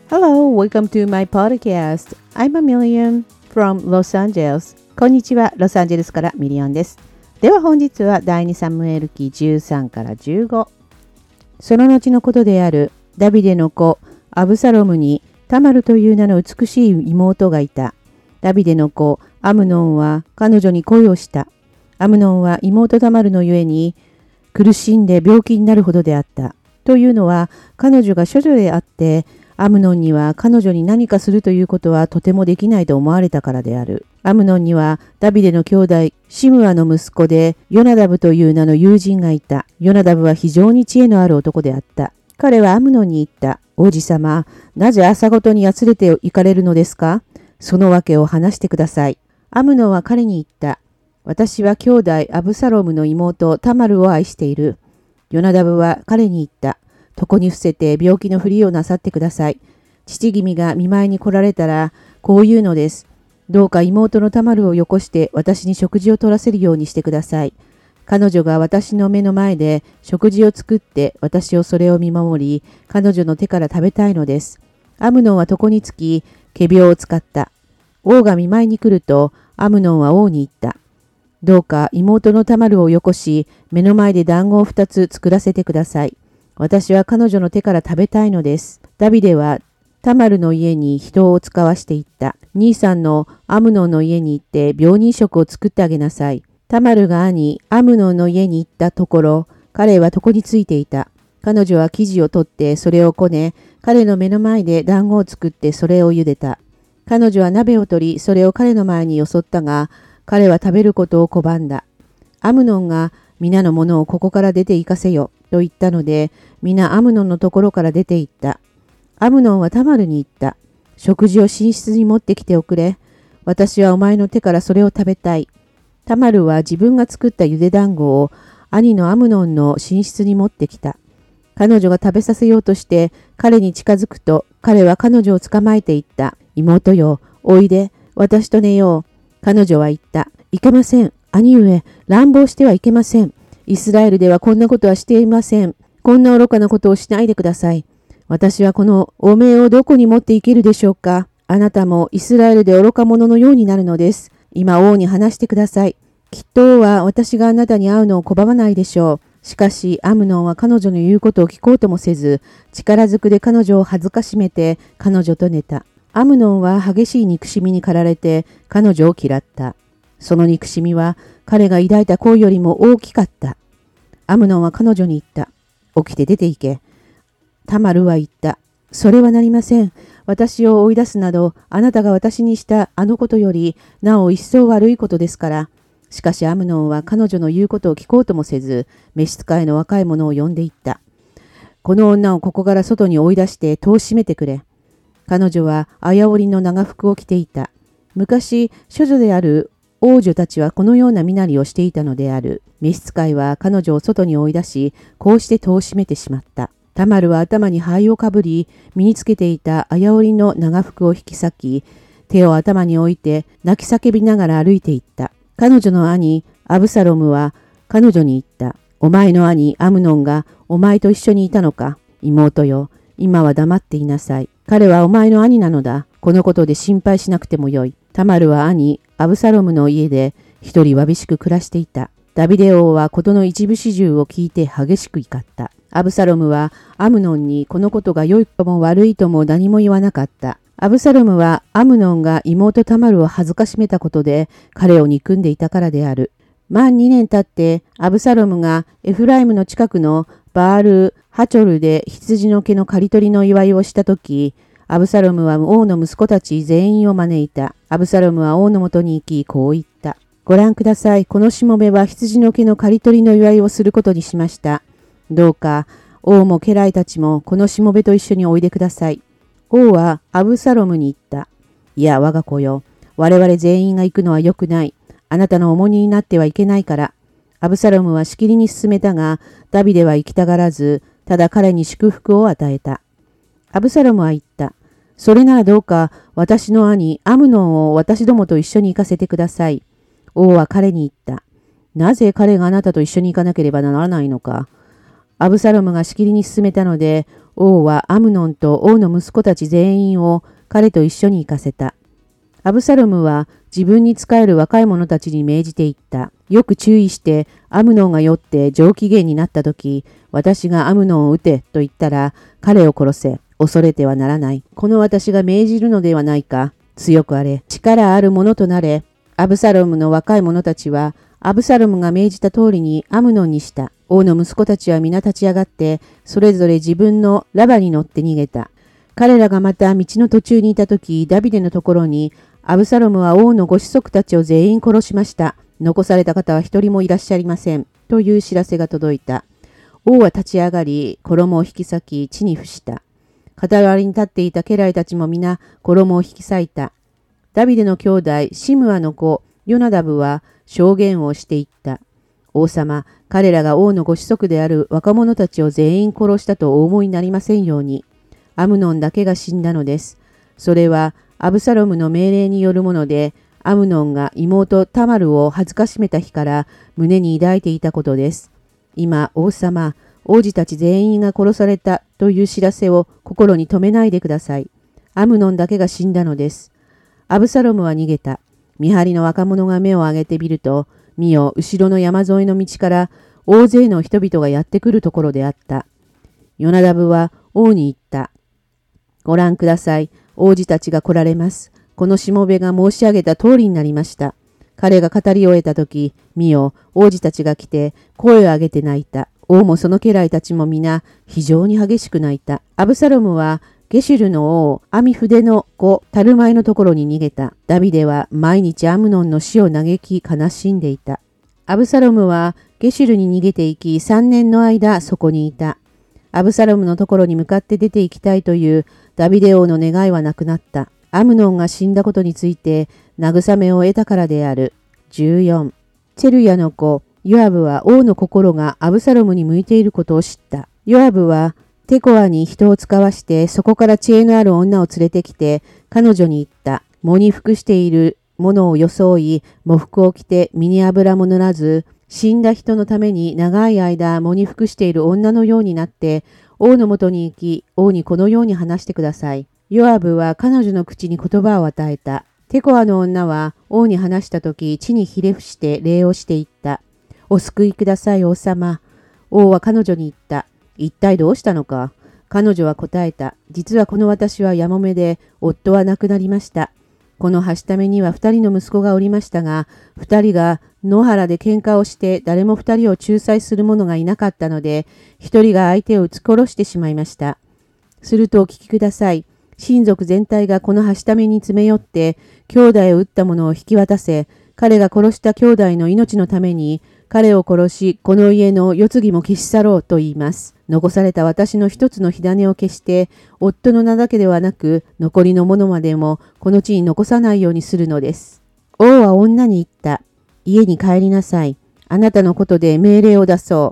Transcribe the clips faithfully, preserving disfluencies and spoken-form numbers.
Hello, welcome to my podcast. I'm a million from Los Angeles. こんにちは、ロサンゼルスからミリオンです。では本日は第二サムエル記じゅうさんからじゅうご。その後のことであるダビデの子アブサロムにタマルという名の美しい妹がいた。ダビデの子アムノンは彼女に恋をした。アムノンは妹タマルのゆえに苦しんで病気になるほどであった。というのは彼女が処女であってアムノンには彼女に何かするということはとてもできないと思われたからである。アムノンにはダビデの兄弟シムアの息子でヨナダブという名の友人がいた。ヨナダブは非常に知恵のある男であった。彼はアムノンに言った。王子様、なぜ朝ごとにやつれて行かれるのですか？その訳を話してください。アムノンは彼に言った。私は兄弟アブサロムの妹タマルを愛している。ヨナダブは彼に言った。床に伏せて病気のふりをなさってください。父君が見舞いに来られたらこう言うのです。どうか妹のタマルをよこして私に食事を取らせるようにしてください。彼女が私の目の前で食事を作って私をそれを見守り、彼女の手から食べたいのです。アムノンは床につき、仮病を使った。王が見舞いに来ると、アムノンは王に言った。どうか妹のタマルをよこし、目の前で団子を二つ作らせてください。私は彼女の手から食べたいのです。ダビデはタマルの家に人を使わしていった。兄さんのアムノンの家に行って病人食を作ってあげなさい。タマルが兄アムノンの家に行ったところ、彼は床についていた。彼女は生地を取ってそれをこね、彼の目の前で団子を作ってそれを茹でた。彼女は鍋を取り、それを彼の前によそったが、彼は食べることを拒んだ。アムノンが皆のものをここから出て行かせよと言ったので、皆アムノンのところから出て行った。アムノンはタマルに言った。食事を寝室に持ってきておくれ。私はお前の手からそれを食べたい。タマルは自分が作ったゆで団子を兄のアムノンの寝室に持ってきた。彼女が食べさせようとして彼に近づくと、彼は彼女を捕まえて言った。妹よ、おいで、私と寝よう。彼女は言った。いけません。兄上、乱暴してはいけません。イスラエルではこんなことはしていません。こんな愚かなことをしないでください。私はこの汚名をどこに持っていけるでしょうか。あなたもイスラエルで愚か者のようになるのです。今王に話してください。きっと王は私があなたに会うのを拒まないでしょう。しかしアムノンは彼女の言うことを聞こうともせず、力ずくで彼女を恥ずかしめて彼女と寝た。アムノンは激しい憎しみに駆られて彼女を嫌った。その憎しみは彼が抱いた恋よりも大きかった。アムノンは彼女に言った。起きて出て行け。タマルは言った。それはなりません。私を追い出すなど、あなたが私にしたあのことより、なお一層悪いことですから。しかしアムノンは彼女の言うことを聞こうともせず、召使いの若い者を呼んでいった。この女をここから外に追い出して戸を閉めてくれ。彼女は綾織の長服を着ていた。昔、処女である王女たちはこのような身なりをしていたのである。召使いは彼女を外に追い出し、こうして戸を閉めてしまった。タマルは頭に灰をかぶり、身につけていた綾織の長服を引き裂き、手を頭に置いて泣き叫びながら歩いていった。彼女の兄、アブサロムは彼女に言った。お前の兄、アムノンがお前と一緒にいたのか。妹よ、今は黙っていなさい。彼はお前の兄なのだ。このことで心配しなくてもよい。タマルは兄、アブサロムの家で一人わびしく暮らしていた。ダビデ王は事の一部始終を聞いて激しく怒った。アブサロムはアムノンにこのことが良いとも悪いとも何も言わなかった。アブサロムはアムノンが妹タマルを恥ずかしめたことで彼を憎んでいたからである。満にねん経ってアブサロムがエフライムの近くのバール・ハチョルで羊の毛の刈り取りの祝いをしたとき、アブサロムは王の息子たち全員を招いた。アブサロムは王のもとに行きこう言った。ご覧ください。このしもべは羊の毛の刈り取りの祝いをすることにしました。どうか王も家来たちもこのしもべと一緒においでください。王はアブサロムに言った。いや我が子よ。我々全員が行くのは良くない。あなたの重荷になってはいけないから。アブサロムはしきりに進めたが、ダビデは行きたがらず、ただ彼に祝福を与えた。アブサロムは言った。それならどうか私の兄アムノンを私どもと一緒に行かせてください。王は彼に言った。なぜ彼があなたと一緒に行かなければならないのか。 アブサロムがしきりに進めたので、王はアムノンと王の息子たち全員を彼と一緒に行かせた。アブサロムは自分に仕える若い者たちに命じていった。よく注意して、アムノンが酔って上機嫌になったとき、私がアムノンを撃てと言ったら、彼を殺せ。恐れてはならない。この私が命じるのではないか。強くあれ。力ある者となれ。アブサロムの若い者たちは、アブサロムが命じた通りにアムノンにした。王の息子たちは皆立ち上がって、それぞれ自分のラバに乗って逃げた。彼らがまた道の途中にいたとき、ダビデのところに、アブサロムは王のご子息たちを全員殺しました。残された方は一人もいらっしゃいません。という知らせが届いた。王は立ち上がり、衣を引き裂き、地に伏した。傍りに立っていた家来たちも皆、衣を引き裂いた。ダビデの兄弟、シムアの子、ヨナダブは証言をしていった。王様、彼らが王のご子息である若者たちを全員殺したとお思いになりませんように。アムノンだけが死んだのです。それはアブサロムの命令によるもので、アムノンが妹タマルを恥ずかしめた日から胸に抱いていたことです。今、王様、王子たち全員が殺されたという知らせを心に留めないでください。アムノンだけが死んだのです。アブサロムは逃げた。見張りの若者が目を上げてみると、見よ、後ろの山沿いの道から大勢の人々がやってくるところであった。ヨナダブは王に言った。ご覧ください。王子たちが来られます。このしもべが申し上げた通りになりました。彼が語り終えたとき、見よ、王子たちが来て声を上げて泣いた。王もその家来たちも皆非常に激しく泣いた。アブサロムはゲシュルの王アミフデの子タルマイのところに逃げた。ダビデは毎日アムノンの死を嘆き悲しんでいた。アブサロムはゲシュルに逃げていきさんねんの間そこにいた。アブサロムのところに向かって出て行きたいというダビデ王の願いはなくなった。アムノンが死んだことについて慰めを得たからである。じゅうよん。チェルヤの子ヨアブは王の心がアブサロムに向いていることを知った。ヨアブはテコアに人を使わしてそこから知恵のある女を連れてきて彼女に言った。喪に服している者を装い喪服を着て身に油も塗らず死んだ人のために長い間喪に服している女のようになって王のもとに行き王にこのように話してください。ヨアブは彼女の口に言葉を与えた。テコアの女は王に話したとき地にひれ伏して礼をしていった。お救いください王様。王は彼女に言った。一体どうしたのか。彼女は答えた。実はこの私はやもめで夫は亡くなりました。このはしためには二人の息子がおりましたが、二人が野原で喧嘩をして誰も二人を仲裁する者がいなかったので、一人が相手を撃ち殺してしまいました。するとお聞きください。親族全体がこのはしために詰め寄って、兄弟を撃った者を引き渡せ、彼が殺した兄弟の命のために、彼を殺し、この家の世継ぎも消し去ろうと言います。残された私の一つの火種を消して、夫の名だけではなく、残りの者までもこの地に残さないようにするのです。王は女に言った。家に帰りなさい。あなたのことで命令を出そう。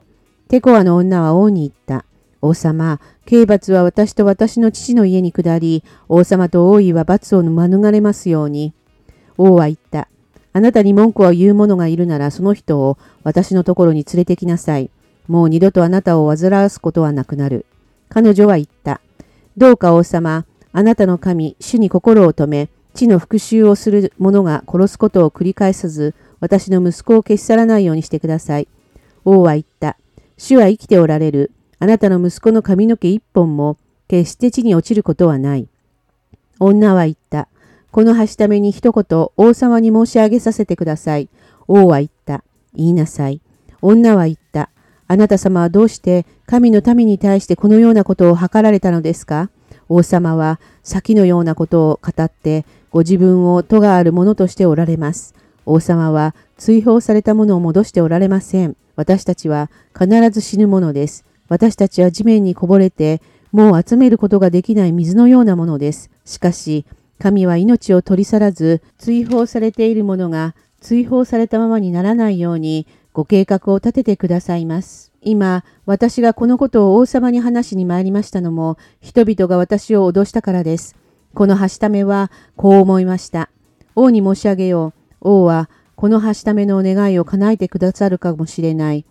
テコアの女は王に言った。王様、刑罰は私と私の父の家に下り、王様と王位は罰を免れますように。王は言った。あなたに文句を言う者がいるならその人を私のところに連れてきなさい。もう二度とあなたを煩わすことはなくなる。彼女は言った。どうか王様、あなたの神、主に心を止め、地の復讐をする者が殺すことを繰り返さず、私の息子を消し去らないようにしてください。王は言った。主は生きておられる。あなたの息子の髪の毛一本も決して地に落ちることはない。女は言った。このはしために一言王様に申し上げさせてください。王は言った。言いなさい。女は言った。あなた様はどうして神の民に対してこのようなことを図られたのですか。王様は先のようなことを語ってご自分を咎あるものとしておられます。王様は追放されたものを戻しておられません。私たちは必ず死ぬものです。私たちは地面にこぼれてもう集めることができない水のようなものです。しかし神は命を取り去らず追放されているものが追放されたままにならないようにご計画を立ててくださいます。今私がこのことを王様に話しに参りましたのも人々が私を脅したからです。このはしためはこう思いました。王に申し上げよう。王はこのはしための願いを叶えてくださるかもしれない。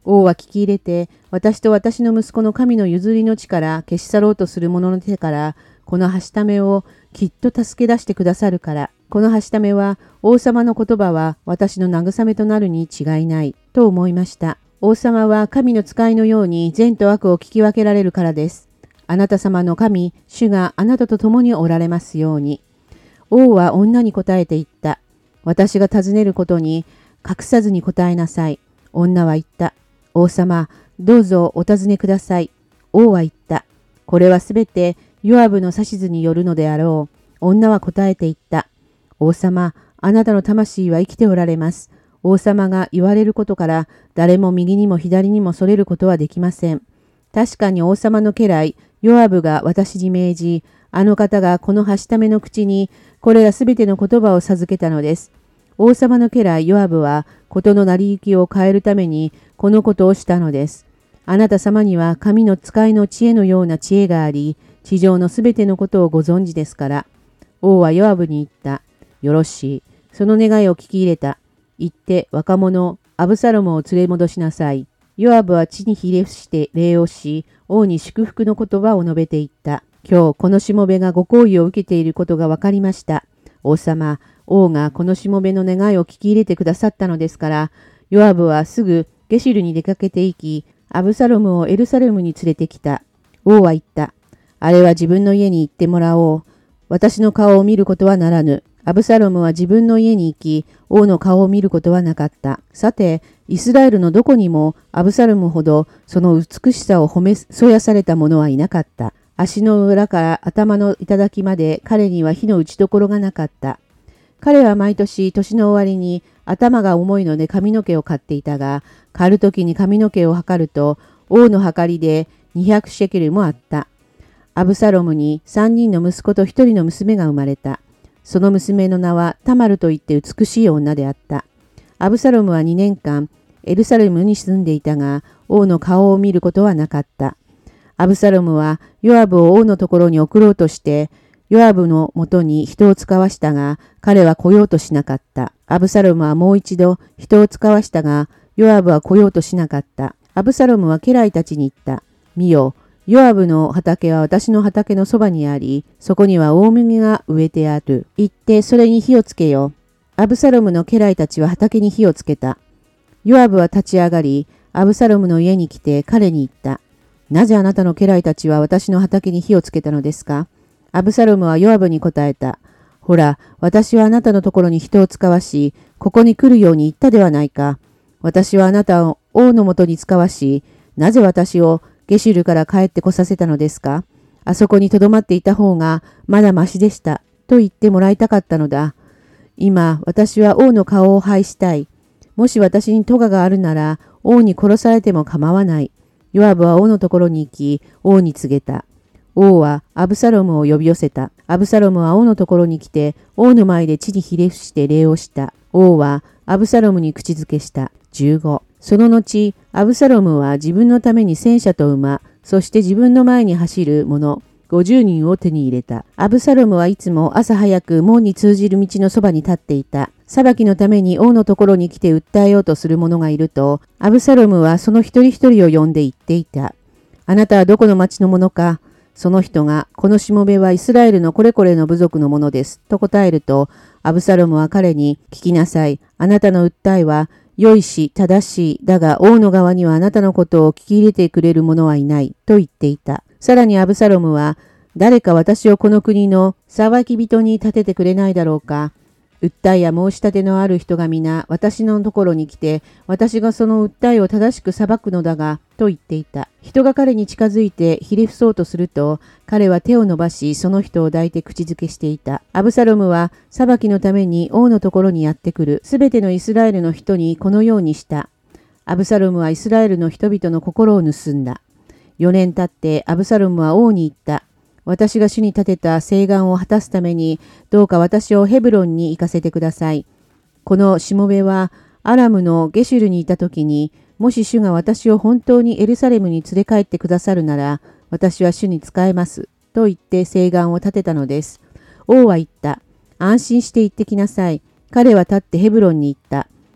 王は聞き入れて、私と私の息子の神の譲りの地から消し去ろうとする者の手から、このはしためをきっと助け出してくださるから、このはしためは王様の言葉は私の慰めとなるに違いない、と思いました。王様は神の使いのように善と悪を聞き分けられるからです。あなた様の神、主があなたと共におられますように。王は女に答えて言った。私が尋ねることに隠さずに答えなさい。女は言った。王様、どうぞお尋ねください。王は言った。これはすべてヨアブの指図によるのであろう。女は答えて言った。王様、あなたの魂は生きておられます。王様が言われることから誰も右にも左にもそれることはできません。確かに王様の家来、ヨアブが私に命じ、あの方がこのはしための口にこれらすべての言葉を授けたのです。王様の家来ヨアブは事の成り行きを変えるためにこのことをしたのです。あなた様には神の使いの知恵のような知恵があり、地上のすべてのことをご存知ですから。王はヨアブに言った。よろしい。その願いを聞き入れた。行って若者アブサロムを連れ戻しなさい。ヨアブは地にひれ伏して礼をし、王に祝福の言葉を述べていった。今日このしもべがご好意を受けていることが分かりました。王様、王がこのしもべの願いを聞き入れてくださったのですから、ヨアブはすぐゲシュルに出かけて行き、アブサロムをエルサレムに連れてきた。王は言った。あれは自分の家に行ってもらおう。私の顔を見ることはならぬ。アブサロムは自分の家に行き、王の顔を見ることはなかった。さて、イスラエルのどこにもアブサロムほどその美しさを褒めそやされた者はいなかった。足の裏から頭の頂まで彼には火の打ちどころがなかった。彼は毎年年の終わりに頭が重いので髪の毛を刈っていたが、刈るときに髪の毛を測ると王の計りでにひゃくシェケルもあった。アブサロムに三人の息子と一人の娘が生まれた。その娘の名はタマルといって美しい女であった。アブサロムはにねんかんエルサレムに住んでいたが、王の顔を見ることはなかった。アブサロムはヨアブを王のところに送ろうとして、ヨアブのもとに人を使わしたが、彼は来ようとしなかった。アブサロムはもう一度人を使わしたが、ヨアブは来ようとしなかった。アブサロムは家来たちに言った。見よ、ヨアブの畑は私の畑のそばにあり、そこには大麦が植えてある。行ってそれに火をつけよう。アブサロムの家来たちは畑に火をつけた。ヨアブは立ち上がり、アブサロムの家に来て彼に言った。なぜあなたの家来たちは私の畑に火をつけたのですか？アブサロムはヨアブに答えた。ほら、私はあなたのところに人を使わし、ここに来るように言ったではないか。私はあなたを王のもとに使わし、なぜ私をゲシュルから帰ってこさせたのですか？あそこに留まっていた方がまだましでした。と言ってもらいたかったのだ。今、私は王の顔を拝したい。もし私に咎があるなら、王に殺されても構わない。ヨアブは王のところに行き、王に告げた。王はアブサロムを呼び寄せた。アブサロムは王のところに来て、王の前で地にひれ伏して礼をした。王はアブサロムに口づけした。じゅうご。その後、アブサロムは自分のために戦車と馬、そして自分の前に走る者、ごじゅうにんを手に入れた。アブサロムはいつも朝早く門に通じる道のそばに立っていた。裁きのために王のところに来て訴えようとする者がいると、アブサロムはその一人一人を呼んで言っていた。あなたはどこの町の者か？その人が、このしもべはイスラエルのこれこれの部族のものです。と答えると、アブサロムは彼に、聞きなさい。あなたの訴えは、良いし、正しい。だが、王の側にはあなたのことを聞き入れてくれる者はいない。と言っていた。さらにアブサロムは、誰か私をこの国の裁き人に立ててくれないだろうか。訴えや申し立てのある人が皆私のところに来て、私がその訴えを正しく裁くのだが、と言っていた。人が彼に近づいてひれ伏そうとすると、彼は手を伸ばし、その人を抱いて口づけしていた。アブサロムは裁きのために王のところにやってくる。すべてのイスラエルの人にこのようにした。アブサロムはイスラエルの人々の心を盗んだ。よねん経ってアブサロムは王に言った。私が主に立てた誓願を果たすために、どうか私をヘブロンに行かせてください。このしもべはアラムのゲシュルにいた時に、もし主が私を本当にエルサレムに連れ帰ってくださるなら、私は主に仕えます。と言って誓願を立てたのです。王は言った。安心して行ってきなさい。彼は立ってヘブロンに行った。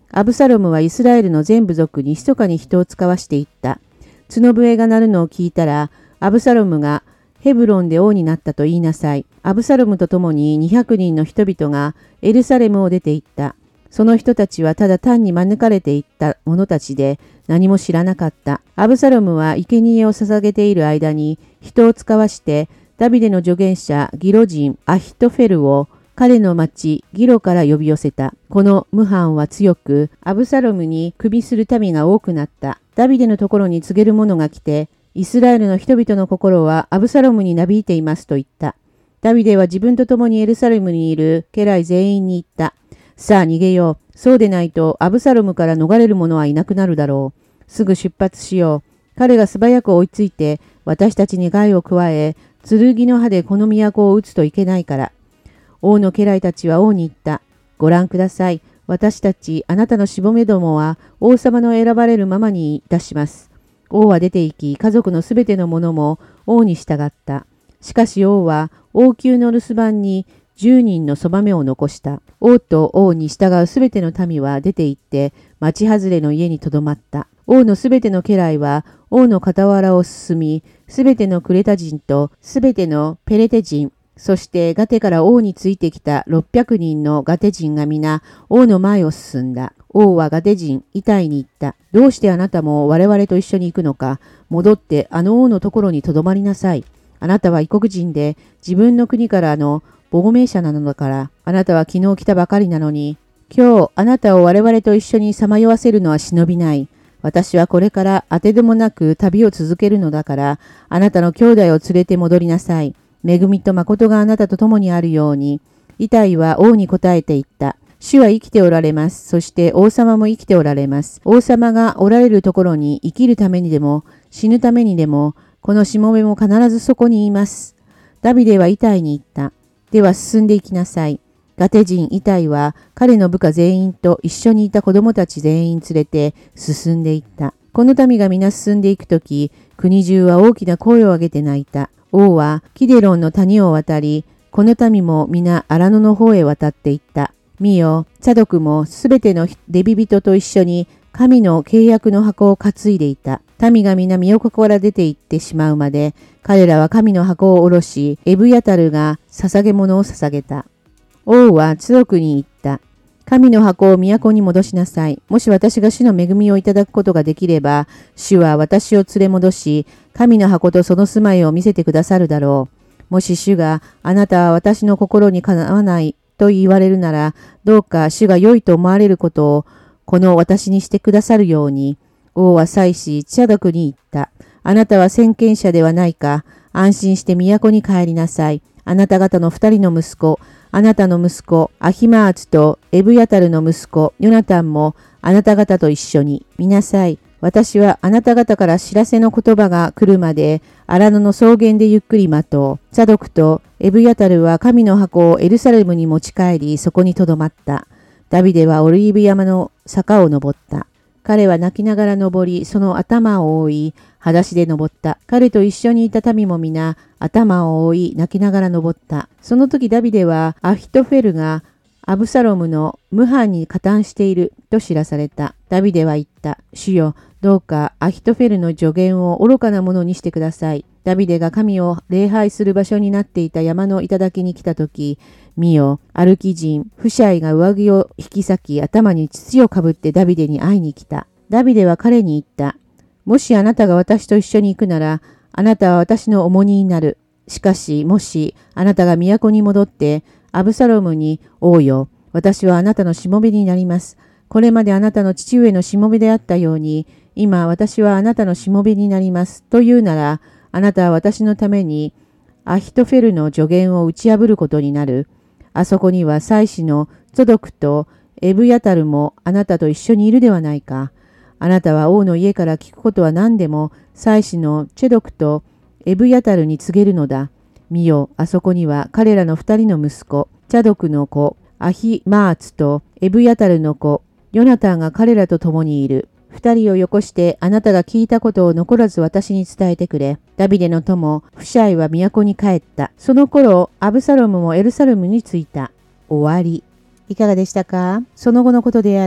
アブサロムはイスラエルの全部族に密かに人を使わしていった。角笛が鳴るのを聞いたら、アブサロムがヘブロンで王になったと言いなさい。アブサロムと共ににひゃくにんの人々がエルサレムを出て行った。その人たちはただ単に招かれていった者たちで何も知らなかった。アブサロムは生贄を捧げている間に人を使わしてダビデの助言者ギロ人アヒトフェルを彼の町ギロから呼び寄せた。この謀反は強く、アブサロムに首する民が多くなった。ダビデのところに告げる者が来て、イスラエルの人々の心はアブサロムになびいていますと言った。ダビデは自分と共にエルサレムにいる家来全員に言った。さあ逃げよう。そうでないとアブサロムから逃れる者はいなくなるだろう。すぐ出発しよう。彼が素早く追いついて、私たちに害を加え、剣の刃でこの都を撃つといけないから。王の家来たちは王に言った。ご覧ください。私たち、あなたのしぼめどもは王様の選ばれるままにいたします。王は出て行き、家族のすべての者も王に従った。しかし王は王宮の留守番に十人のそばめを残した。王と王に従うすべての民は出て行って、町外れの家にとどまった。王のすべての家来は王の傍らを進み、すべてのクレタ人とすべてのペレテ人、そしてガテから王についてきたろっぴゃくにんのガテ人が皆王の前を進んだ。王はガテ人イタイに言った。どうしてあなたも我々と一緒に行くのか。戻ってあの王のところにとどまりなさい。あなたは異国人で自分の国からの亡命者なのだから。あなたは昨日来たばかりなのに、今日あなたを我々と一緒にさまよわせるのは忍びない。私はこれから当てでもなく旅を続けるのだから、あなたの兄弟を連れて戻りなさい。恵みと誠があなたと共にあるように。イタイは王に答えて言った。主は生きておられます。そして王様も生きておられます。王様がおられるところに生きるためにでも死ぬためにでも、このしもべも必ずそこにいます。ダビデはイタイに言った。では進んでいきなさい。ガテ人イタイは彼の部下全員と一緒にいた子供たち全員連れて進んでいった。この民が皆進んでいくとき、国中は大きな声を上げて泣いた。王はキデロンの谷を渡り、この民も皆荒野の方へ渡っていった。見よ、チャドクもすべてのレビ人と一緒に神の契約の箱を担いでいた。民が皆身をここから出て行ってしまうまで、彼らは神の箱を下ろし、エブヤタルが捧げ物を捧げた。王はチャドクに言った。神の箱を都に戻しなさい。もし私が主の恵みをいただくことができれば、主は私を連れ戻し、神の箱とその住まいを見せてくださるだろう。もし主があなたは私の心にかなわないと言われるなら、どうか主が良いと思われることをこの私にしてくださるように。王は祭司チャドクに言った。あなたは先見者ではないか。安心して都に帰りなさい。あなた方の二人の息子、あなたの息子、アヒマーツとエブヤタルの息子、ヨナタンもあなた方と一緒に見なさい。私はあなた方から知らせの言葉が来るまで、荒野の草原でゆっくり待とう。チャドクとエブヤタルは神の箱をエルサレムに持ち帰り、そこにとどまった。ダビデはオリーブ山の坂を登った。彼は泣きながら登り、その頭を覆い、裸足で登った。彼と一緒にいた民も皆、頭を覆い、泣きながら登った。その時ダビデは、アヒトフェルがアブサロムの謀反に加担していると知らされた。ダビデは言った。主よ、どうかアヒトフェルの助言を愚かなものにしてください。ダビデが神を礼拝する場所になっていた山の頂に来た時、見よ、アルキ人、フシャイが上着を引き裂き、頭に土をかぶってダビデに会いに来た。ダビデは彼に言った。もしあなたが私と一緒に行くなら、あなたは私の重荷になる。しかし、もしあなたが都に戻って、アブサロムに、王よ、私はあなたのしもべになります。これまであなたの父上のしもべであったように、今私はあなたのしもべになります。と言うなら、あなたは私のために、アヒトフェルの助言を打ち破ることになる。あそこには祭司のチョドクとエブヤタルもあなたと一緒にいるではないか。あなたは王の家から聞くことは何でも、祭司のチェドクとエブヤタルに告げるのだ。見よ、あそこには彼らの二人の息子、チャドクの子、アヒマーツとエブヤタルの子、ヨナタンが彼らと共にいる。二人をよこしてあなたが聞いたことを残らず私に伝えてくれ。ダビデの友、フシャイは都に帰った。その頃、アブサロムもエルサレムに着いた。終わり。いかがでしたか？その後のことである。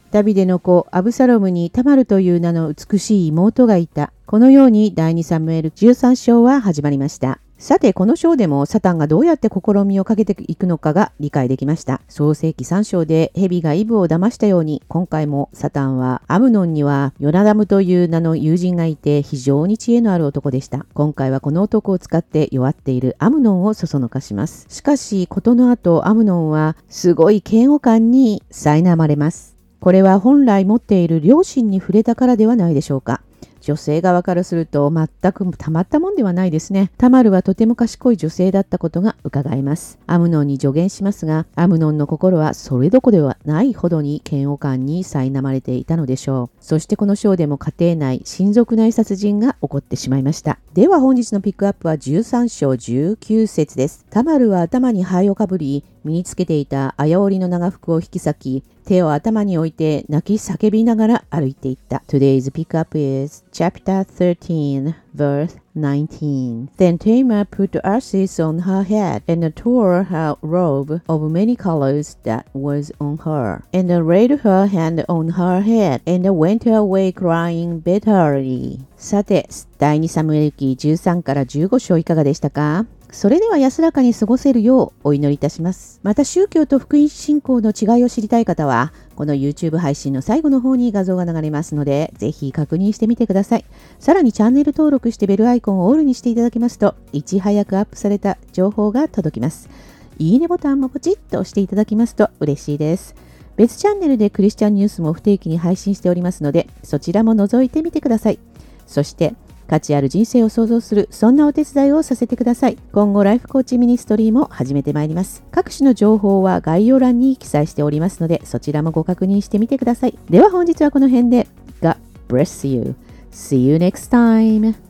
ダビデの子アブサロムにタマルという名の美しい妹がいた。このように第二サムエルじゅうさん章は始まりました。さて、この章でもサタンがどうやって試みをかけていくのかが理解できました。創世記さん章で蛇がイブを騙したように、今回もサタンはアムノンにはヨナダムという名の友人がいて非常に知恵のある男でした。今回はこの男を使って弱っているアムノンをそそのかします。しかし、事の後アムノンはすごい嫌悪感に苛まれます。これは本来持っている良心に触れたからではないでしょうか。女性側からすると全くたまったもんではないですね。タマルはとても賢い女性だったことが伺えます。アムノンに助言しますが、アムノンの心はそれどころではないほどに嫌悪感に苛まれていたのでしょう。そしてこの章でも家庭内、親族内殺人が起こってしまいました。では本日のピックアップはじゅうさん章じゅうきゅう節です。タマルは頭に灰をかぶり、身につけていた綾織の長服を引き裂き、手を頭に置いて泣き叫びながら歩いていった。Today's pickup is chapter thirteen, verse nineteen. Then Tamar put ashes on her head and tore her robe of many colors that was on her, and laid her hand on her head, and went away crying bitterly. さて、第二サムエル記じゅうさんからじゅうご章いかがでしたか？それでは安らかに過ごせるようお祈りいたします。また宗教と福音信仰の違いを知りたい方は、この YouTube 配信の最後の方に画像が流れますので、ぜひ確認してみてください。さらにチャンネル登録してベルアイコンをオールにしていただきますと、いち早くアップされた情報が届きます。いいねボタンもポチッと押していただきますと嬉しいです。別チャンネルでクリスチャンニュースも不定期に配信しておりますので、そちらも覗いてみてください。そして、価値ある人生を創造する、そんなお手伝いをさせてください。今後ライフコーチミニストリーも始めてまいります。各種の情報は概要欄に記載しておりますので、そちらもご確認してみてください。では本日はこの辺で。God bless you. See you next time.